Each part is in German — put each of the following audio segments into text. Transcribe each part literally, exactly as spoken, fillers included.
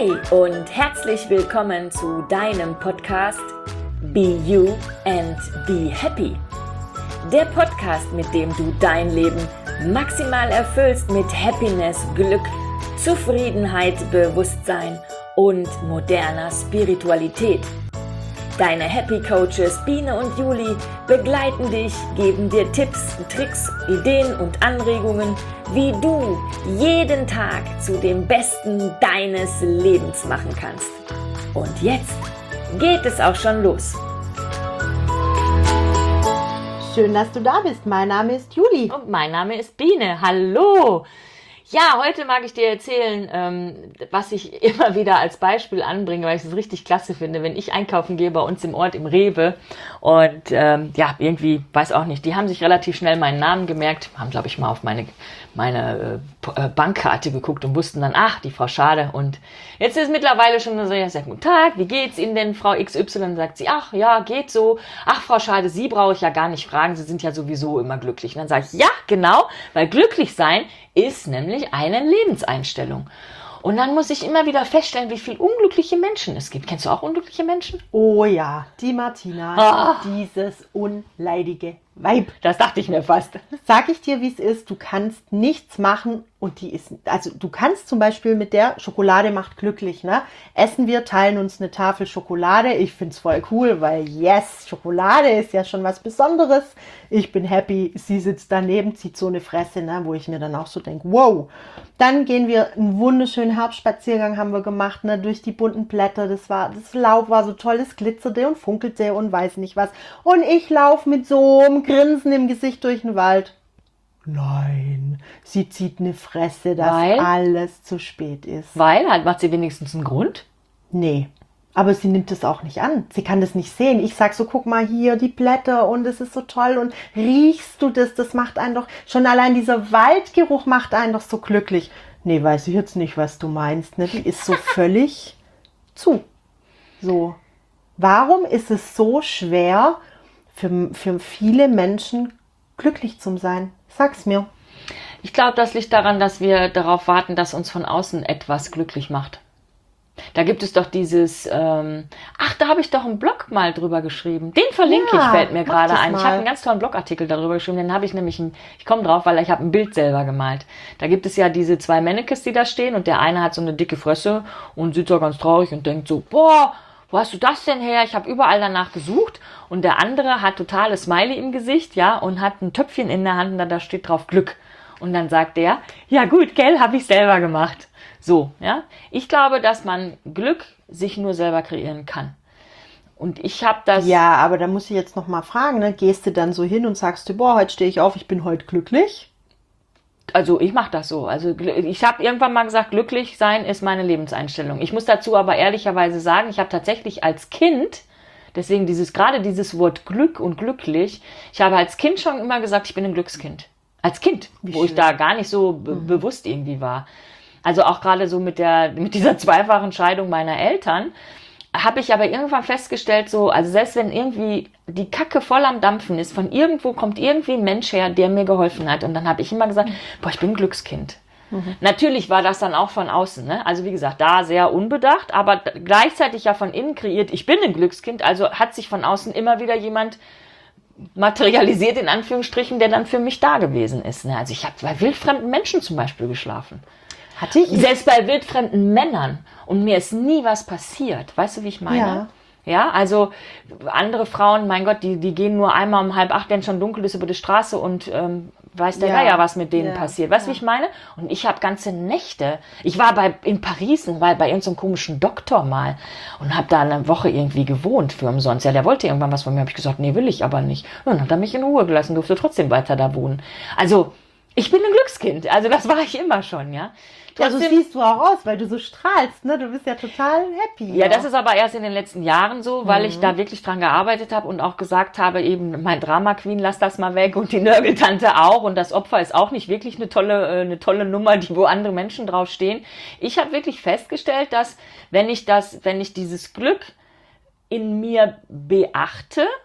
Hi und herzlich willkommen zu deinem Podcast Be You and Be Happy. Der Podcast, mit dem du dein Leben maximal erfüllst mit Happiness, Glück, Zufriedenheit, Bewusstsein und moderner Spiritualität. Deine Happy Coaches Biene und Juli begleiten dich, geben dir Tipps, Tricks, Ideen und Anregungen, wie du jeden Tag zu dem Besten deines Lebens machen kannst. Und jetzt geht es auch schon los. Schön, dass du da bist. Mein Name ist Juli. Und mein Name ist Biene. Hallo! Ja, heute mag ich dir erzählen, ähm, was ich immer wieder als Beispiel anbringe, weil ich es richtig klasse finde, wenn ich einkaufen gehe bei uns im Ort, im Rewe. Und ähm, ja, irgendwie, weiß auch nicht, die haben sich relativ schnell meinen Namen gemerkt, haben, glaube ich, mal auf meine, meine äh, Bankkarte geguckt und wussten dann, ach, die Frau Schade. Und jetzt ist mittlerweile schon so, ja, sagt, guten Tag, wie geht's Ihnen denn, Frau X Y? Sagt sie, ach ja, geht so. Ach, Frau Schade, Sie brauche ich ja gar nicht fragen, Sie sind ja sowieso immer glücklich. Und dann sage ich, ja, genau, weil glücklich sein ist nämlich eine Lebenseinstellung. Und dann muss ich immer wieder feststellen, wie viele unglückliche Menschen es gibt. Kennst du auch unglückliche Menschen? Oh ja, die Martina, Ah. dieses unleidige Weib. Das dachte ich mir fast. Sag ich dir, wie es ist, du kannst nichts machen und die ist, also du kannst zum Beispiel mit der Schokolade macht glücklich, ne? Essen wir, teilen uns eine Tafel Schokolade. Ich find's voll cool, weil yes, Schokolade ist ja schon was Besonderes. Ich bin happy, sie sitzt daneben, zieht so eine Fresse, ne? Wo ich mir dann auch so denke, wow. Dann gehen wir einen wunderschönen Herbstspaziergang haben wir gemacht, ne? Durch die bunten Blätter. Das war, das Laub war so toll, das glitzerte und funkelte und weiß nicht was. Und ich laufe mit so einem Grinsen im Gesicht durch den Wald. Nein, sie zieht eine Fresse, dass Weil? alles zu spät ist. Weil, halt macht sie wenigstens einen Grund. Nee, aber sie nimmt es auch nicht an. Sie kann das nicht sehen. Ich sag so, guck mal hier, die Blätter und es ist so toll und riechst du das? Das macht einen doch, schon allein dieser Waldgeruch macht einen doch so glücklich. Nee, weiß ich jetzt nicht, was du meinst. Ne? Die ist so völlig zu. So, warum ist es so schwer für, für viele Menschen glücklich zu sein? Sag's mir. Ich glaube, das liegt daran, dass wir darauf warten, dass uns von außen etwas glücklich macht. Da gibt es doch dieses, ähm, ach, da habe ich doch einen Blog mal drüber geschrieben. Den verlinke Ja, ich, fällt mir mach gerade das ein. Ich mal. habe einen ganz tollen Blogartikel darüber geschrieben, den habe ich nämlich, ein, ich komme drauf, weil ich habe ein Bild selber gemalt. Da gibt es ja diese zwei Mannequins, die da stehen und der eine hat so eine dicke Fresse und sitzt da ganz traurig und denkt so, boah, wo hast du das denn her? Ich habe überall danach gesucht. Und der andere hat totales Smiley im Gesicht, ja, und hat ein Töpfchen in der Hand und da steht drauf Glück. Und dann sagt der, ja gut, gell, habe ich selber gemacht. So, ja. Ich glaube, dass man Glück sich nur selber kreieren kann. Und ich habe das... Ja, aber da muss ich jetzt noch mal fragen, ne? Gehst du dann so hin und sagst du, boah, heute stehe ich auf, ich bin heute glücklich? Also ich mache das so. Also ich habe irgendwann mal gesagt, glücklich sein ist meine Lebenseinstellung. Ich muss dazu aber ehrlicherweise sagen, ich habe tatsächlich als Kind, deswegen dieses gerade dieses Wort Glück und glücklich, ich habe als Kind schon immer gesagt, ich bin ein Glückskind. Als Kind, Wie wo ich schön. da gar nicht so be- bewusst irgendwie war. Also auch gerade so mit der mit dieser zweifachen Scheidung meiner Eltern habe ich aber irgendwann festgestellt, so, also selbst wenn irgendwie die Kacke voll am Dampfen ist, von irgendwo kommt irgendwie ein Mensch her, der mir geholfen hat. Und dann habe ich immer gesagt, boah, ich bin ein Glückskind. Mhm. Natürlich war das dann auch von außen, ne? Also wie gesagt, da sehr unbedacht, aber d- gleichzeitig ja von innen kreiert, ich bin ein Glückskind, also hat sich von außen immer wieder jemand materialisiert, in Anführungsstrichen, der dann für mich da gewesen ist. Ne? Also ich habe bei wildfremden Menschen zum Beispiel geschlafen. Hatte ich? Selbst bei wildfremden Männern. Und mir ist nie was passiert. Weißt du, wie ich meine? Ja. Ja, also andere Frauen, mein Gott, die, die gehen nur einmal um halb acht, wenn schon dunkel ist, über die Straße und ähm, weiß der Ja. Geier, was mit denen Ja. passiert. Weißt du, Ja. wie ich meine? Und ich habe ganze Nächte. Ich war bei in Paris, war bei irgendeinem so komischen Doktor mal und habe da eine Woche irgendwie gewohnt für umsonst. Ja, der wollte irgendwann was von mir. Habe ich gesagt, nee, will ich aber nicht. Und dann hat er mich in Ruhe gelassen, durfte trotzdem weiter da wohnen. Also ich bin ein Glückskind. Also das war ich immer schon, ja. Ja, so Trotzdem- siehst du auch aus, weil du so strahlst, ne? Du bist ja total happy. Ja, das ist aber erst in den letzten Jahren so, weil ich da wirklich dran gearbeitet habe und auch gesagt habe, eben mein Drama Queen, lass das mal weg und die Nörgeltante auch und das Opfer ist auch nicht wirklich eine tolle, äh, eine tolle Nummer, die wo andere Menschen drauf stehen. Ich habe wirklich festgestellt, dass wenn ich das, wenn ich dieses Glück in mir beachte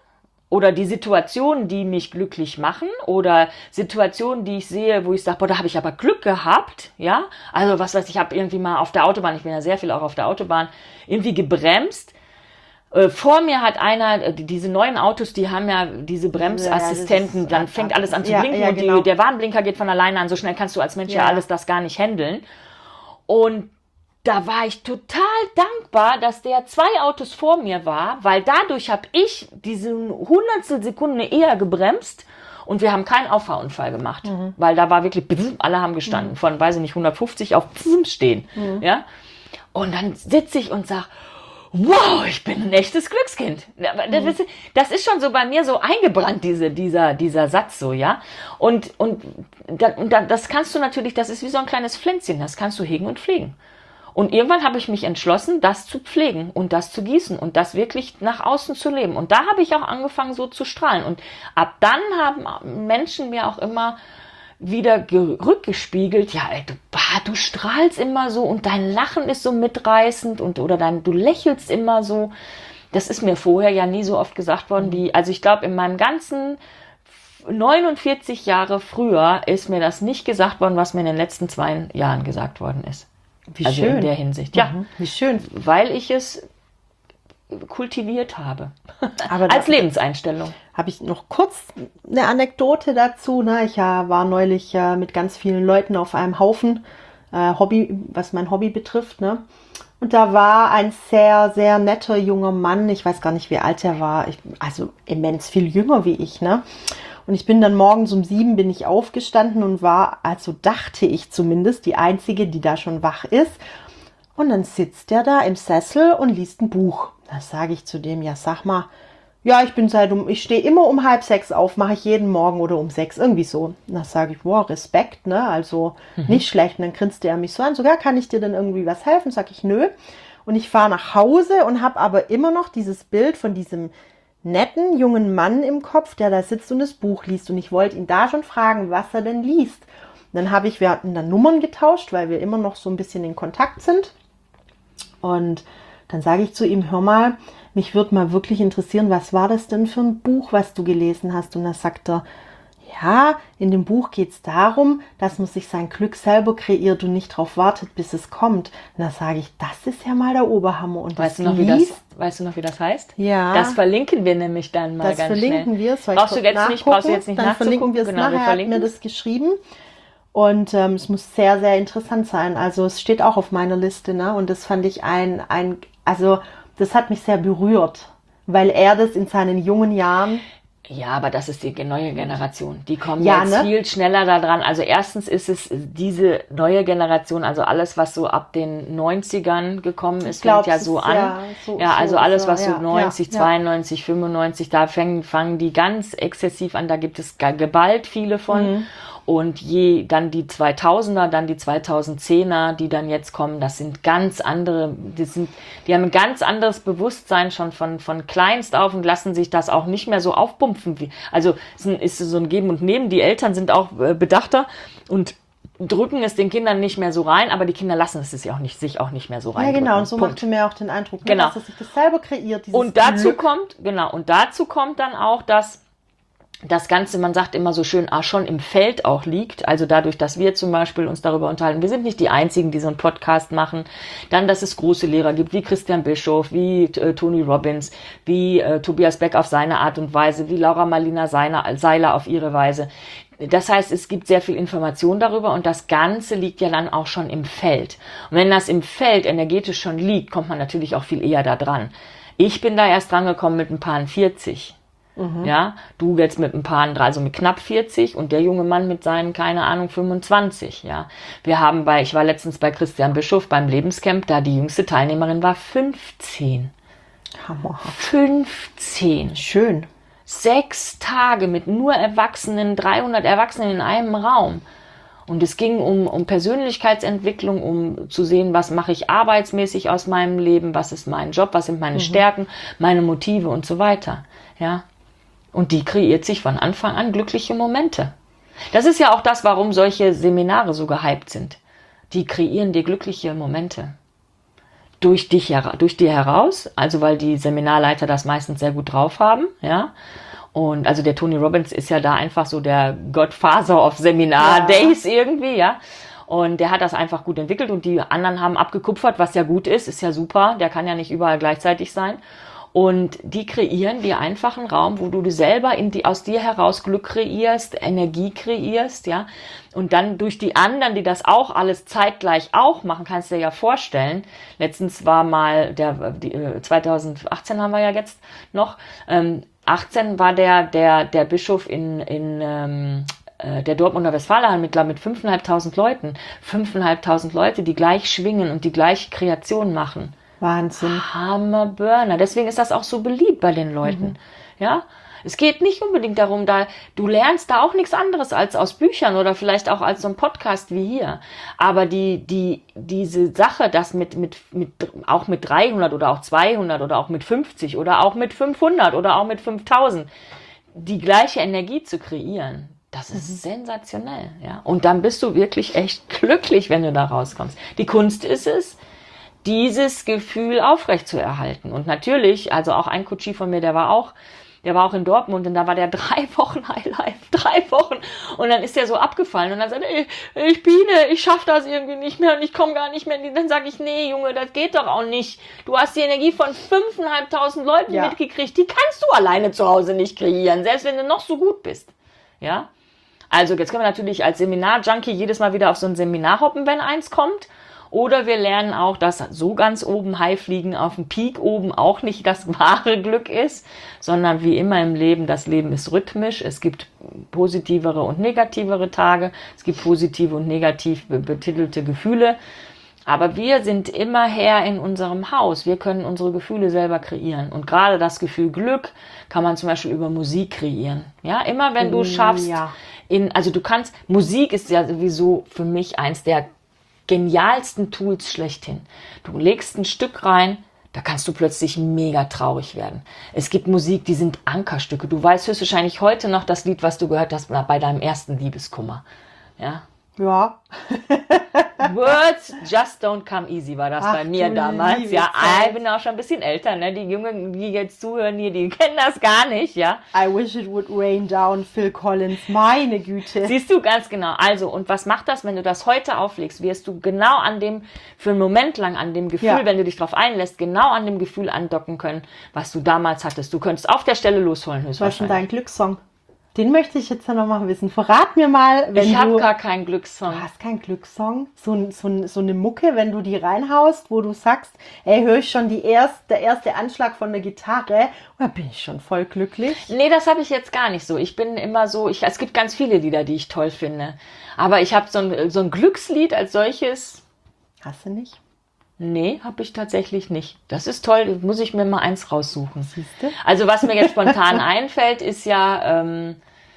oder die Situationen, die mich glücklich machen oder Situationen, die ich sehe, wo ich sage, boah, da habe ich aber Glück gehabt, ja, also was weiß ich, habe irgendwie mal auf der Autobahn, ich bin ja sehr viel auch auf der Autobahn, irgendwie gebremst. Äh, vor mir hat einer, äh, diese neuen Autos, die haben ja diese Bremsassistenten, ja, ist, dann fängt alles an zu ja, blinken ja, und genau. die, der Warnblinker geht von alleine an, so schnell kannst du als Mensch ja, Ja. ja alles das gar nicht handeln. Und da war ich total dankbar, dass der zwei Autos vor mir war, weil dadurch habe ich diese Hundertstel Sekunde eher gebremst und wir haben keinen Auffahrunfall gemacht, mhm. weil da war wirklich, alle haben gestanden, mhm. von, weiß ich nicht, hundertfünfzig auf stehen, mhm. ja. Und dann sitze ich und sage, wow, ich bin ein echtes Glückskind. Das ist, das ist schon so bei mir so eingebrannt, diese, dieser, dieser Satz so, ja. Und, und, da, und da, das kannst du natürlich, das ist wie so ein kleines Pflänzchen, das kannst du hegen und pflegen. Und irgendwann habe ich mich entschlossen, das zu pflegen und das zu gießen und das wirklich nach außen zu leben. Und da habe ich auch angefangen, so zu strahlen. Und ab dann haben Menschen mir auch immer wieder rückgespiegelt, ja, ey, du, bah, du strahlst immer so und dein Lachen ist so mitreißend und oder dein, du lächelst immer so. Das ist mir vorher ja nie so oft gesagt worden wie, also ich glaube, in meinem ganzen neunundvierzig Jahre früher ist mir das nicht gesagt worden, was mir in den letzten zwei Jahren gesagt worden ist. Wie also schön. In der Hinsicht, ja. Mhm. Wie schön. Weil ich es kultiviert habe. Aber als Lebenseinstellung. Habe ich noch kurz eine Anekdote dazu. Ne? Ich ja, war neulich äh, mit ganz vielen Leuten auf einem Haufen, äh, Hobby, was mein Hobby betrifft. Ne? Und da war ein sehr, sehr netter junger Mann. Ich weiß gar nicht, wie alt er war. Ich, also immens viel jünger wie ich. Ne? Und ich bin dann morgens um sieben bin ich aufgestanden und war, also dachte ich zumindest, die Einzige, die da schon wach ist. Und dann sitzt der da im Sessel und liest ein Buch. Da sage ich zu dem, ja sag mal, ja, ich bin seit um, ich stehe immer um halb sechs auf, mache ich jeden Morgen oder um sechs, irgendwie so. Da sage ich, wow, Respekt, ne, also mhm. nicht schlecht. Und dann grinste er mich so an, sogar kann ich dir denn irgendwie was helfen? Sag ich, nö. Und ich fahre nach Hause und habe aber immer noch dieses Bild von diesem netten jungen Mann im Kopf, der da sitzt und das Buch liest. Und ich wollte ihn da schon fragen, was er denn liest. Und dann habe ich, wir hatten dann Nummern getauscht, weil wir immer noch so ein bisschen in Kontakt sind. Und dann sage ich zu ihm, hör mal, mich würde mal wirklich interessieren, was war das denn für ein Buch, was du gelesen hast? Und da sagt er, ja, in dem Buch geht es darum, dass man sich sein Glück selber kreiert und nicht darauf wartet, bis es kommt. Und da sage ich, das ist ja mal der Oberhammer. Und weißt du noch, wie das, weißt du noch, wie das heißt? Ja. Das verlinken wir nämlich dann mal das ganz schnell. Das verlinken wir. Soll brauchst, du jetzt nicht, brauchst du jetzt nicht Dann verlinken wir es genau, nachher, wir verlinken hat mir das geschrieben. Und ähm, es muss sehr, sehr interessant sein. Also es steht auch auf meiner Liste, ne? Und das fand ich ein, ein, also das hat mich sehr berührt, weil er das in seinen jungen Jahren... Ja, aber das ist die neue Generation. Die kommen ja, jetzt ne? viel schneller da dran. Also erstens ist es diese neue Generation, also alles, was so ab den neunzigern gekommen ist, glaub, fängt ja so an. Ja, so, ja, also so, alles, so, was so ja, neunzig, ja, zweiundneunzig, fünfundneunzig, da fangen, fangen die ganz exzessiv an. Da gibt es geballt viele von. Mhm. Und je dann die zweitausender, dann die zweitausendzehner, die dann jetzt kommen, das sind ganz andere, die sind, die haben ein ganz anderes Bewusstsein schon von, von kleinst auf und lassen sich das auch nicht mehr so aufpumpfen. Wie, also es ist so ein Geben und Nehmen. Die Eltern sind auch bedachter und drücken es den Kindern nicht mehr so rein, aber die Kinder lassen es sich auch nicht, sich auch nicht mehr so rein. Ja, genau, und so macht mir auch den Eindruck, genau. dass es sich das selber kreiert. Dieses und dazu Glück. kommt, genau, und dazu kommt dann auch, dass das Ganze, man sagt immer so schön, ah, schon im Feld auch liegt. Also dadurch, dass wir zum Beispiel uns darüber unterhalten, wir sind nicht die Einzigen, die so einen Podcast machen. Dann, dass es große Lehrer gibt, wie Christian Bischof, wie äh, Tony Robbins, wie äh, Tobias Beck auf seine Art und Weise, wie Laura Marlina Seiler auf ihre Weise. Das heißt, es gibt sehr viel Information darüber und das Ganze liegt ja dann auch schon im Feld. Und wenn das im Feld energetisch schon liegt, kommt man natürlich auch viel eher da dran. Ich bin da erst dran gekommen mit ein paar vierzig. Mhm. Ja, du jetzt mit ein paar, also mit knapp vierzig und der junge Mann mit seinen, keine Ahnung, fünfundzwanzig, ja. Wir haben bei, ich war letztens bei Christian Bischof beim Lebenscamp, da die jüngste Teilnehmerin war fünfzehn. Hammerhaft. fünfzehn. Schön. Sechs Tage mit nur Erwachsenen, dreihundert Erwachsenen in einem Raum. Und es ging um, um Persönlichkeitsentwicklung, um zu sehen, was mache ich arbeitsmäßig aus meinem Leben, was ist mein Job, was sind meine mhm. Stärken, meine Motive und so weiter, ja. Und die kreiert sich von Anfang an glückliche Momente. Das ist ja auch das, warum solche Seminare so gehypt sind. Die kreieren dir glückliche Momente. Durch dich, durch dir heraus, also weil die Seminarleiter das meistens sehr gut drauf haben, ja. Und also der Tony Robbins ist ja da einfach so der Godfather of Seminar-Days ja. irgendwie, ja. Und der hat das einfach gut entwickelt und die anderen haben abgekupfert, was ja gut ist, ist ja super. Der kann ja nicht überall gleichzeitig sein. Und die kreieren dir einfach einen Raum, wo du selber in die, aus dir heraus Glück kreierst, Energie kreierst, ja. Und dann durch die anderen, die das auch alles zeitgleich auch machen, kannst du dir ja vorstellen. Letztens war mal, der die, zwanzig achtzehn haben wir ja jetzt noch, ähm, achtzehn war der, der, der Bischof in, in, ähm, der Dortmunder Westfalenhalle mit, mit fünftausendfünfhundert Leuten. fünftausendfünfhundert Leute, die gleich schwingen und die gleiche Kreation machen. Wahnsinn. Hammer-Burner. Deswegen ist das auch so beliebt bei den Leuten. Mhm. Ja, es geht nicht unbedingt darum, da du lernst da auch nichts anderes als aus Büchern oder vielleicht auch als so ein Podcast wie hier. Aber die die diese Sache, das mit mit mit auch mit dreihundert oder auch zweihundert oder auch mit fünfzig oder auch mit fünfhundert oder auch mit fünftausend die gleiche Energie zu kreieren. Das ist mhm. sensationell, ja. Und dann bist du wirklich echt glücklich, wenn du da rauskommst. Die Kunst ist es, dieses Gefühl aufrechtzuerhalten. Und natürlich, also auch ein Coachie von mir, der war auch, der war auch in Dortmund und da war der drei Wochen Highlife, drei Wochen. Und dann ist der so abgefallen und dann sagt er, ich, ich Biene, ich schaff das irgendwie nicht mehr und ich komme gar nicht mehr. Dann sage ich, nee, Junge, das geht doch auch nicht. Du hast die Energie von fünftausendfünfhundert Leuten ja. mitgekriegt, die kannst du alleine zu Hause nicht kreieren, selbst wenn du noch so gut bist. Ja? Also jetzt können wir natürlich als Seminar-Junkie jedes Mal wieder auf so ein Seminar hoppen, wenn eins kommt. Oder wir lernen auch, dass so ganz oben Highfliegen auf dem Peak oben auch nicht das wahre Glück ist, sondern wie immer im Leben, das Leben ist rhythmisch. Es gibt positivere und negativere Tage. Es gibt positive und negativ betitelte Gefühle. Aber wir sind immer Herr in unserem Haus. Wir können unsere Gefühle selber kreieren. Und gerade das Gefühl Glück kann man zum Beispiel über Musik kreieren. Ja, immer wenn du schaffst, ja. in, also du kannst, Musik ist ja sowieso für mich eins der genialsten Tools schlechthin. Du legst ein Stück rein, da kannst du plötzlich mega traurig werden. Es gibt Musik, die sind Ankerstücke. Du weißt höchstwahrscheinlich heute noch das Lied, was du gehört hast bei deinem ersten Liebeskummer. Ja. Ja. Words just don't come easy war das Ach, bei mir damals. Ja, ich bin auch schon ein bisschen älter, ne? Die Jungen, die jetzt zuhören hier, die kennen das gar nicht, ja. I wish it would rain down, Phil Collins, meine Güte. Siehst du, ganz genau. Also, und was macht das, wenn du das heute auflegst? Wirst du genau an dem, für einen Moment lang an dem Gefühl, ja. wenn du dich drauf einlässt, genau an dem Gefühl andocken können, was du damals hattest. Du könntest auf der Stelle losholen, höchstwahrscheinlich. Was ist denn dein Glückssong? Den möchte ich jetzt noch mal wissen. Verrat mir mal, wenn ich du... Ich habe gar keinen Glückssong. Du hast keinen Glückssong? So, so, so eine Mucke, wenn du die reinhaust, wo du sagst, ey, höre ich schon die erst, der erste Anschlag von der Gitarre, da bin ich schon voll glücklich. Nee, das habe ich jetzt gar nicht so. Ich bin immer so, ich, es gibt ganz viele Lieder, die ich toll finde. Aber ich habe so ein, so ein Glückslied als solches... Hast du nicht? Nee, habe ich tatsächlich nicht. Das ist toll, muss ich mir mal eins raussuchen. Siehste? Also was mir jetzt spontan einfällt, ist ja, ähm,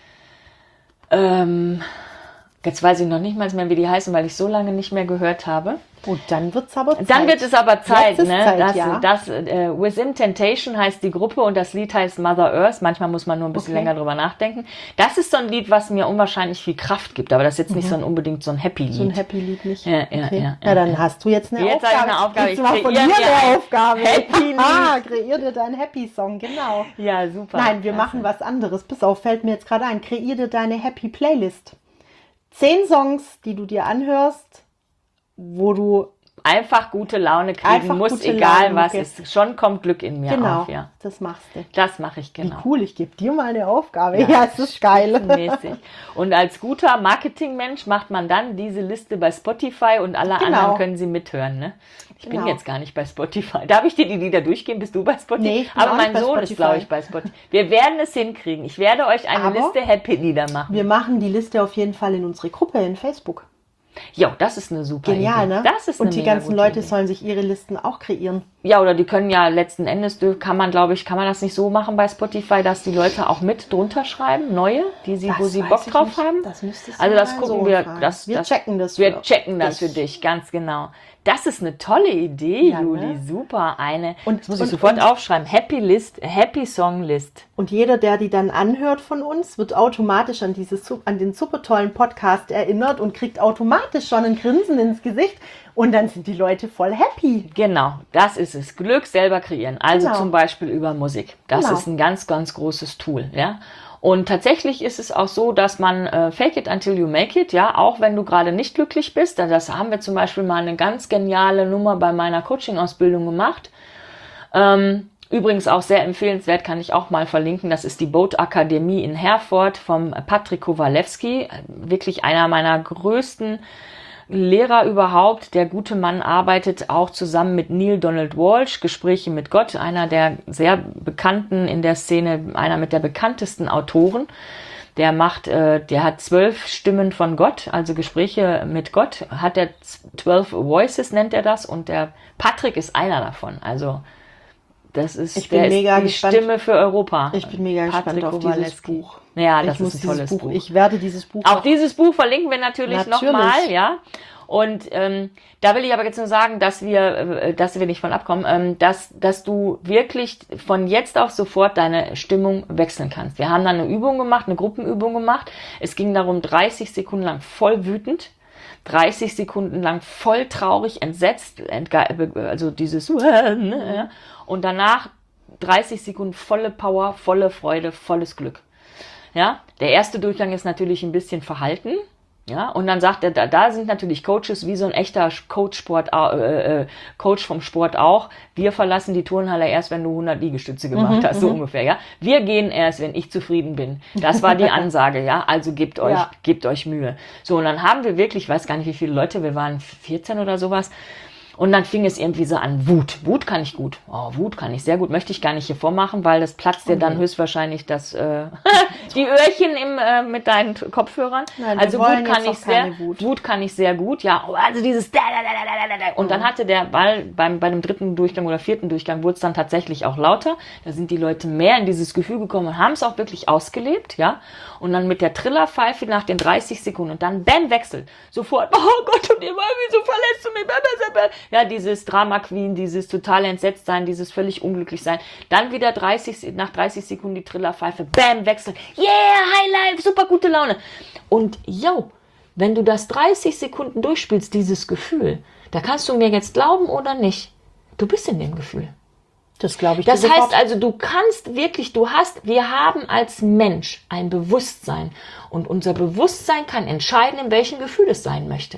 ähm, jetzt weiß ich noch nicht mal mehr, wie die heißen, weil ich so lange nicht mehr gehört habe. Und dann wird's aber Zeit. Dann wird es aber Zeit, Jetzt ist ne? Zeit, das, ja. das äh, Within Temptation heißt die Gruppe und das Lied heißt Mother Earth. Manchmal muss man nur ein bisschen Okay. länger drüber nachdenken. Das ist so ein Lied, was mir unwahrscheinlich viel Kraft gibt, aber das ist jetzt nicht Mhm. so ein unbedingt so ein Happy Lied. So ein Happy-Lied nicht? Ja, ja, okay. ja, ja, dann ja. hast du jetzt eine Jetzt habe Aufgabe. ich eine Aufgabe. Jetzt Ich war von kreiere mir mir eine ein Aufgabe. Happy-Lied. Ah, kreier dir deinen Happy-Song, genau. Ja, super. Nein, wir Klasse. machen was anderes. Pass auf, fällt mir jetzt gerade ein. Kreier dir deine Happy-Playlist. Zehn Songs, die du dir anhörst, wo du... Einfach gute Laune kriegen Einfach muss, gute egal Laune, was okay. ist. Schon kommt Glück in mir Genau, auf, ja. das machst du. Das mache ich, genau. Wie cool, ich gebe dir mal eine Aufgabe. Ja, es ist geil. Mäßig. Und als guter Marketingmensch macht man dann diese Liste bei Spotify und alle Genau. anderen können sie mithören. Ne? Ich Genau. bin jetzt gar nicht bei Spotify. Darf ich dir die Lieder durchgehen? Bist du bei Spotify? Nee, ich bin aber auch mein nicht bei Sohn ist, Spotify. glaube ich, bei Spotify. Wir werden es hinkriegen. Ich werde euch eine Aber Liste Happy-Lieder machen. Wir machen die Liste auf jeden Fall in unsere Gruppe in Facebook. Jo, das ist eine super Genial, Idee. ne? Das ist eine Und die mega ganzen gute Leute Idee. sollen sich ihre Listen auch kreieren. Ja, oder die können ja letzten Endes, kann man, glaube ich, kann man das nicht so machen bei Spotify, dass die Leute auch mit drunter schreiben, neue, die sie, Das wo sie weiß Bock ich drauf nicht. haben. Das müsstest du Also mal das deinen gucken Sohn wir, fragen. das, Wir das, checken das Wir für checken das dich. für dich, ganz genau. Das ist eine tolle Idee, Ja, Juli, ne? super. Eine, Und- das muss ich und- sofort und- aufschreiben, Happy List, Happy Song List. Und jeder, der die dann anhört von uns, wird automatisch an, dieses, su- an den super tollen Podcast erinnert und kriegt automatisch automatisch schon ein Grinsen ins Gesicht und dann sind die Leute voll happy. Genau, das ist es. Glück selber kreieren. Also Genau. zum Beispiel über Musik. Das Genau. ist ein ganz, ganz großes Tool, ja. Und tatsächlich ist es auch so, dass man äh, fake it until you make it, ja, auch wenn du gerade nicht glücklich bist. Das haben wir zum Beispiel mal eine ganz geniale Nummer bei meiner Coaching-Ausbildung gemacht. Ähm, übrigens auch sehr empfehlenswert, kann ich auch mal verlinken. Das ist die Boat Akademie in Herford vom Patrick Kowalewski. Wirklich einer meiner größten Lehrer überhaupt. Der gute Mann arbeitet auch zusammen mit Neil Donald Walsh, Gespräche mit Gott, einer der sehr bekannten in der Szene, einer mit der bekanntesten Autoren. Der macht, äh, der hat zwölf Stimmen von Gott, also Gespräche mit Gott, hat er zwölf Voices, nennt er das, und der Patrick ist einer davon. Also das ist, Ich bin der mega ist die gespannt. Stimme für Europa. Ich bin mega Patrick gespannt auf dieses Kowalewski. Buch. Ja, das ich muss ist ein tolles dieses Buch, Buch. Ich werde dieses Buch Auch noch- dieses Buch verlinken wir natürlich, Natürlich. nochmal, ja. Und ähm, da will ich aber jetzt nur sagen, dass wir, äh, dass wir nicht von abkommen, ähm, dass, dass du wirklich von jetzt auf sofort deine Stimmung wechseln kannst. Wir haben dann eine Übung gemacht, eine Gruppenübung gemacht. Es ging darum, dreißig Sekunden lang voll wütend, dreißig Sekunden lang voll traurig, entsetzt, entge- also dieses ja. Und danach dreißig Sekunden volle Power, volle Freude, volles Glück. Ja, der erste Durchgang ist natürlich ein bisschen verhalten. Ja, und dann sagt er, da, da sind natürlich Coaches, wie so ein echter Coach, Sport, äh, äh, Coach vom Sport auch. Wir verlassen die Turnhalle erst, wenn du hundert Liegestütze gemacht Mhm, hast, so ungefähr, ja. Wir gehen erst, wenn ich zufrieden bin. Das war die Ansage, ja. Also gebt euch, Ja. gebt euch Mühe. So, und dann haben wir wirklich, ich weiß gar nicht, wie viele Leute, wir waren vierzehn oder sowas. Und dann fing es irgendwie so an, Wut. Wut kann ich gut. Oh, Wut kann ich sehr gut. Möchte ich gar nicht hier vormachen, weil das platzt dir dann höchstwahrscheinlich das, äh, die Öhrchen im, äh, mit deinen Kopfhörern. Nein, wir also wollen Wut kann jetzt ich auch keine sehr, Wut. Wut kann ich sehr gut, ja. Oh, also dieses da, da, da, da, da, da. Und dann hatte der Ball beim, bei dem dritten Durchgang oder vierten Durchgang wurde es dann tatsächlich auch lauter. Da sind die Leute mehr in dieses Gefühl gekommen und haben es auch wirklich ausgelebt, ja. Und dann mit der Trillerpfeife nach den dreißig Sekunden und dann bam, Wechsel. Sofort, oh Gott, und immer, wieso verlässt du mich? Ja, dieses Drama Queen, dieses total entsetzt sein, dieses völlig unglücklich sein. Dann wieder dreißig, nach dreißig Sekunden die Trillerpfeife, bam, Wechsel. Yeah, High Life, super gute Laune. Und yo, wenn du das dreißig Sekunden durchspielst, dieses Gefühl, da kannst du mir jetzt glauben oder nicht, du bist in dem Gefühl. Das glaube ich. Das dir heißt sofort. also, du kannst wirklich, du hast, wir haben als Mensch ein Bewusstsein und unser Bewusstsein kann entscheiden, in welchem Gefühl es sein möchte.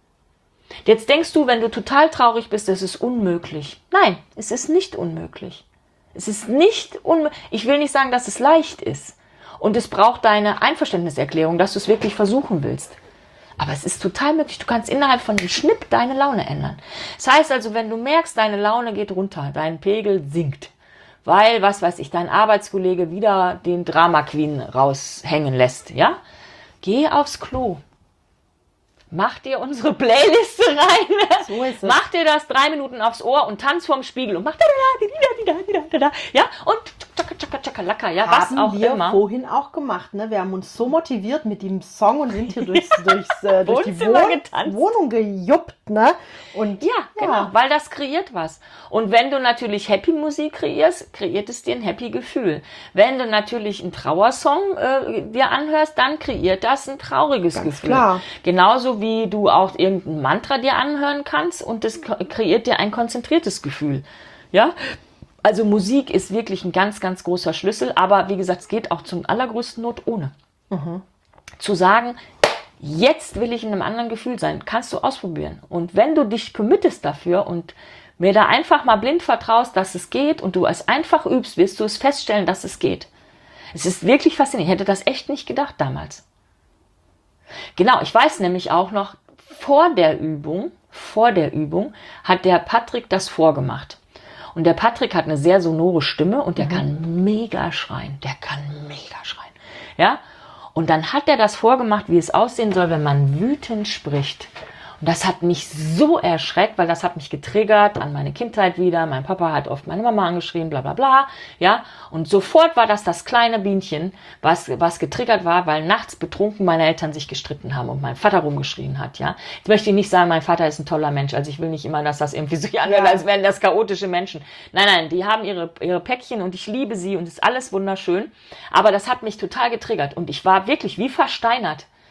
Jetzt denkst du, wenn du total traurig bist, das ist unmöglich. Nein, es ist nicht unmöglich. Es ist nicht unmöglich. Ich will nicht sagen, dass es leicht ist. Und es braucht deine Einverständniserklärung, dass du es wirklich versuchen willst. Aber es ist total möglich. Du kannst innerhalb von einem Schnipp deine Laune ändern. Das heißt also, wenn du merkst, deine Laune geht runter, dein Pegel sinkt, weil, was weiß ich, dein Arbeitskollege wieder den Drama Queen raushängen lässt, ja? Geh aufs Klo. Mach dir unsere Playliste rein. So ist es. Mach dir das drei Minuten aufs Ohr und tanz vorm Spiegel und mach da da da da da da da da, ja, und tschakka tschakka tschakka lacka, ja, was haben auch wir immer. vorhin auch gemacht. Ne? Wir haben uns so motiviert mit dem Song und sind hier durchs, durchs, äh, durch die Wohnzimmer Wohn getanzt. Wohnung gejuppt. Ne? Und Ja, genau, weil das kreiert was. Und wenn du natürlich Happy Musik kreierst, kreiert es dir ein Happy Gefühl. Wenn du natürlich einen Trauersong äh, dir anhörst, dann kreiert das ein trauriges Ganz Gefühl. klar. Genauso wie du auch irgendein Mantra dir anhören kannst und das kreiert dir ein konzentriertes Gefühl. Ja? Also Musik ist wirklich ein ganz, ganz großer Schlüssel, aber wie gesagt, es geht auch zum allergrößten Not ohne. Mhm. Zu sagen, jetzt will ich in einem anderen Gefühl sein, kannst du ausprobieren. Und wenn du dich committest dafür und mir da einfach mal blind vertraust, dass es geht und du es einfach übst, wirst du es feststellen, dass es geht. Es ist wirklich faszinierend. Ich hätte das echt nicht gedacht damals. Genau, ich weiß nämlich auch noch, vor der Übung, vor der Übung hat der Patrick das vorgemacht. Und der Patrick hat eine sehr sonore Stimme und der mhm. kann mega schreien. Der kann mega schreien. Ja? Und dann hat er das vorgemacht, wie es aussehen soll, wenn man wütend spricht. Und das hat mich so erschreckt, weil das hat mich getriggert an meine Kindheit wieder. Mein Papa hat oft meine Mama angeschrien, bla bla bla. Ja? Und sofort war das das kleine Bienchen, was, was getriggert war, weil nachts betrunken meine Eltern sich gestritten haben und mein Vater rumgeschrien hat. Ja? Jetzt möchte ich nicht sagen, mein Vater ist ein toller Mensch. Also ich will nicht immer, dass das irgendwie so anhört, als wären das chaotische Menschen. Nein, nein, die haben ihre, ihre Päckchen und ich liebe sie und es ist alles wunderschön. Aber das hat mich total getriggert und ich war wirklich wie versteinert.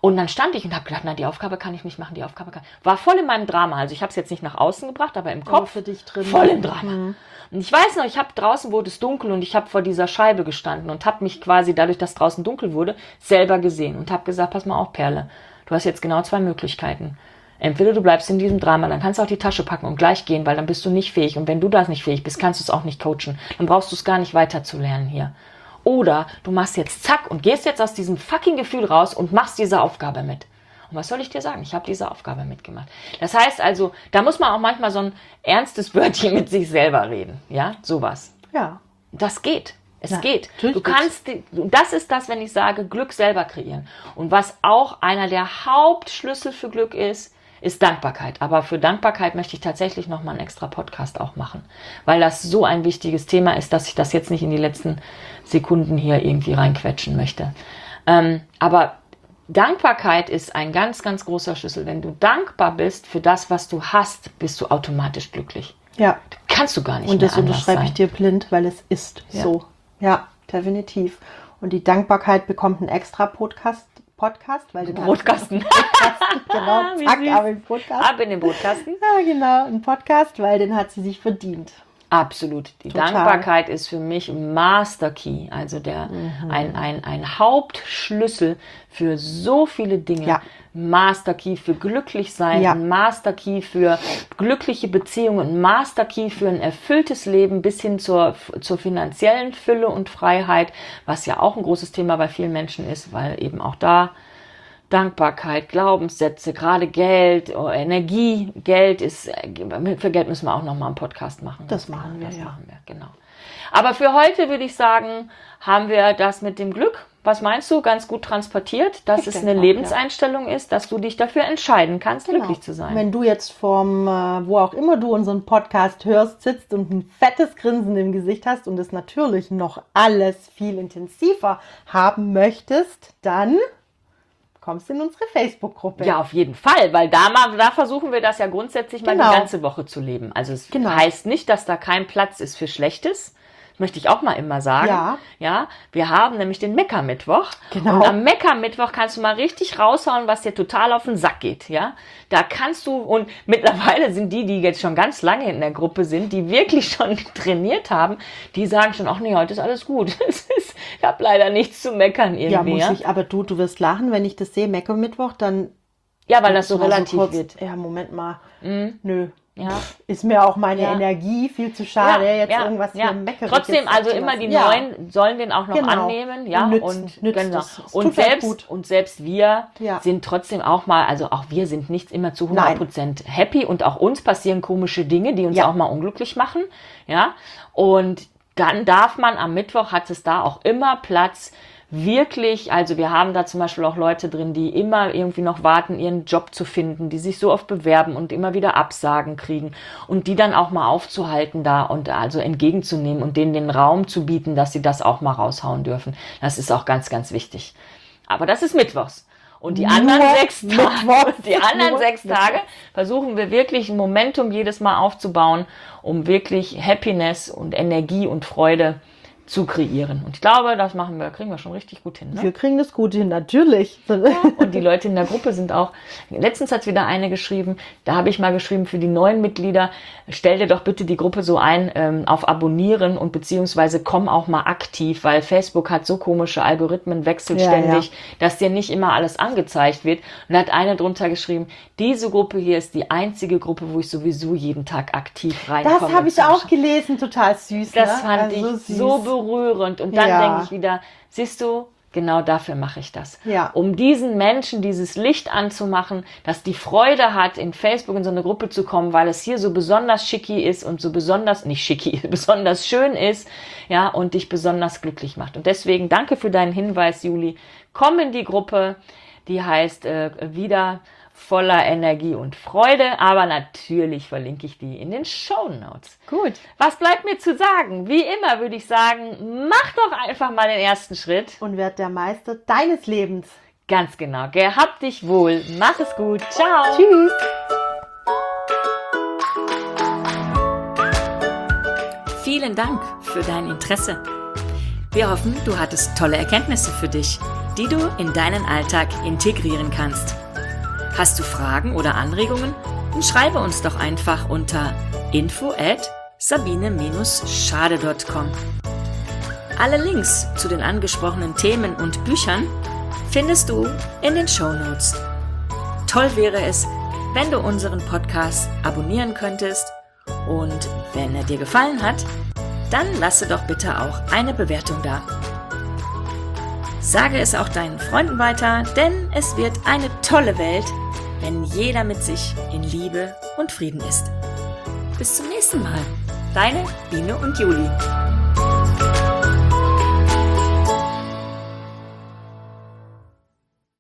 Und dann stand ich und habe gedacht, na, die Aufgabe kann ich nicht machen, die Aufgabe kann ich. War voll in meinem Drama. Also ich habe es jetzt nicht nach außen gebracht, aber im Kopf Aber für dich drin. voll im Drama. Mhm. Und ich weiß noch, ich habe draußen wurde es dunkel und ich habe vor dieser Scheibe gestanden und habe mich quasi dadurch, dass draußen dunkel wurde, selber gesehen und habe gesagt, pass mal auf, Perle, du hast jetzt genau zwei Möglichkeiten. Entweder du bleibst in diesem Drama, dann kannst du auch die Tasche packen und gleich gehen, weil dann bist du nicht fähig. Und wenn du da nicht fähig bist, kannst du es auch nicht coachen. Dann brauchst du es gar nicht weiterzulernen hier. Oder du machst jetzt zack und gehst jetzt aus diesem fucking Gefühl raus und machst diese Aufgabe mit. Und was soll ich dir sagen? Ich habe diese Aufgabe mitgemacht. Das heißt also, da muss man auch manchmal so ein ernstes Wörtchen mit sich selber reden. Ja, sowas. Ja. Das geht. Es Ja, geht. natürlich Du kannst, die- das ist das, wenn ich sage, Glück selber kreieren. Und was auch einer der Hauptschlüssel für Glück ist, ist Dankbarkeit. Aber für Dankbarkeit möchte ich tatsächlich nochmal einen extra Podcast auch machen. Weil das so ein wichtiges Thema ist, dass ich das jetzt nicht in die letzten Sekunden hier irgendwie reinquetschen möchte. Ähm, aber Dankbarkeit ist ein ganz, ganz großer Schlüssel. Wenn du dankbar bist für das, was du hast, bist du automatisch glücklich. Ja. Kannst du gar nicht Und mehr das anders unterschreibe sein. ich dir blind, weil es ist Ja. so. Ja, definitiv. Und die Dankbarkeit bekommt einen extra Podcast, Podcast weil den Brotkasten. genau, Wie zack, süß. aber im Podcast. Ab in den Brotkasten. Ja, genau, ein Podcast, weil den hat sie sich verdient. Absolut. Die Total. Dankbarkeit ist für mich Master Key, also der, Mhm. ein, ein, ein Hauptschlüssel für so viele Dinge. Ja. Master Key für glücklich sein, Ja. ein Master Key für glückliche Beziehungen, ein Master Key für ein erfülltes Leben bis hin zur, zur finanziellen Fülle und Freiheit, was ja auch ein großes Thema bei vielen Menschen ist, weil eben auch da Dankbarkeit, Glaubenssätze, gerade Geld, oh, Energie, Geld ist, für Geld müssen wir auch nochmal einen Podcast machen. Das machen wir, das ja. machen wir, genau. Aber für heute würde ich sagen, haben wir das mit dem Glück, was meinst du, ganz gut transportiert, dass Ich es denke eine auch, Lebenseinstellung ist, dass du dich dafür entscheiden kannst, Genau. glücklich zu sein. Wenn du jetzt vom, äh, wo auch immer du unseren Podcast hörst, sitzt und ein fettes Grinsen im Gesicht hast und es natürlich noch alles viel intensiver haben möchtest, dann kommst du in unsere Facebook-Gruppe. Ja, auf jeden Fall, weil da, mal, da versuchen wir das ja grundsätzlich mal Genau. die ganze Woche zu leben. Also es Genau. heißt nicht, dass da kein Platz ist für Schlechtes. Das möchte ich auch mal immer sagen. Ja. Ja, wir haben nämlich den Meckermittwoch. Genau. Und am Meckermittwoch kannst du mal richtig raushauen, was dir total auf den Sack geht. Ja, da kannst du, und mittlerweile sind die, die jetzt schon ganz lange in der Gruppe sind, die wirklich schon trainiert haben, die sagen schon, ach nee, heute ist alles gut. Es ist, ich habe leider nichts zu meckern Ja, irgendwie. muss ich, aber du, du wirst lachen, wenn ich das sehe, Mecker-Mittwoch, dann Ja, weil das so mal relativ kurz, wird. Ja, Moment mal. Nö. Ja. Ist mir auch meine Ja. Energie viel zu schade, jetzt irgendwas ja. hier Mecker. Trotzdem, also immer die ja. Neuen sollen den auch noch Genau. annehmen, ja, Und nützen, und nützt genau. es. Es Und tut halt selbst gut. und selbst wir Ja. sind trotzdem auch mal, also auch wir sind nicht immer zu hundert Prozent happy und auch uns passieren komische Dinge, die uns Ja. auch mal unglücklich machen, ja. Und dann darf man am Mittwoch, hat es da auch immer Platz, wirklich, also wir haben da zum Beispiel auch Leute drin, die immer irgendwie noch warten, ihren Job zu finden, die sich so oft bewerben und immer wieder Absagen kriegen und die dann auch mal aufzuhalten da und also entgegenzunehmen und denen den Raum zu bieten, dass sie das auch mal raushauen dürfen. Das ist auch ganz, ganz wichtig. Aber das ist Mittwochs. Und die anderen Nur sechs Tage, Mittwochs. die anderen Nur sechs Tage versuchen wir wirklich ein Momentum jedes Mal aufzubauen, um wirklich Happiness und Energie und Freude zu kreieren. Und ich glaube, das machen wir, kriegen wir schon richtig gut hin. Ne? Wir kriegen das gut hin, natürlich. Und die Leute in der Gruppe sind auch, letztens hat wieder eine geschrieben, da habe ich mal geschrieben für die neuen Mitglieder, stell dir doch bitte die Gruppe so ein ähm, auf Abonnieren und beziehungsweise komm auch mal aktiv, weil Facebook hat so komische Algorithmen, wechselt Ja, ständig, ja. dass dir nicht immer alles angezeigt wird. Und da hat eine drunter geschrieben, diese Gruppe hier ist die einzige Gruppe, wo ich sowieso jeden Tag aktiv reinkomme. Das habe ich auch gelesen, total süß. Das ne? fand Also ich süß. so berührend. Und dann Ja. denke ich wieder, siehst du, genau dafür mache ich das. Ja. Um diesen Menschen dieses Licht anzumachen, dass die Freude hat, in Facebook in so eine Gruppe zu kommen, weil es hier so besonders schicki ist und so besonders, nicht schicki, besonders schön ist, ja, und dich besonders glücklich macht. Und deswegen danke für deinen Hinweis, Juli. Komm in die Gruppe, die heißt äh, wieder voller Energie und Freude, aber natürlich verlinke ich die in den Shownotes. Gut. Was bleibt mir zu sagen? Wie immer würde ich sagen, mach doch einfach mal den ersten Schritt. Und werd der Meister deines Lebens. Ganz genau. Gehabt dich wohl. Mach es gut. Ciao. Tschüss. Vielen Dank für dein Interesse. Wir hoffen, du hattest tolle Erkenntnisse für dich die du in deinen Alltag integrieren kannst. Hast du Fragen oder Anregungen? Dann schreibe uns doch einfach unter info at sabine dash schade punkt com. Alle Links zu den angesprochenen Themen und Büchern findest du in den Shownotes. Toll wäre es, wenn du unseren Podcast abonnieren könntest und wenn er dir gefallen hat, dann lasse doch bitte auch eine Bewertung da. Sage es auch deinen Freunden weiter, denn es wird eine tolle Welt, wenn jeder mit sich in Liebe und Frieden ist. Bis zum nächsten Mal. Deine Biene und Juli.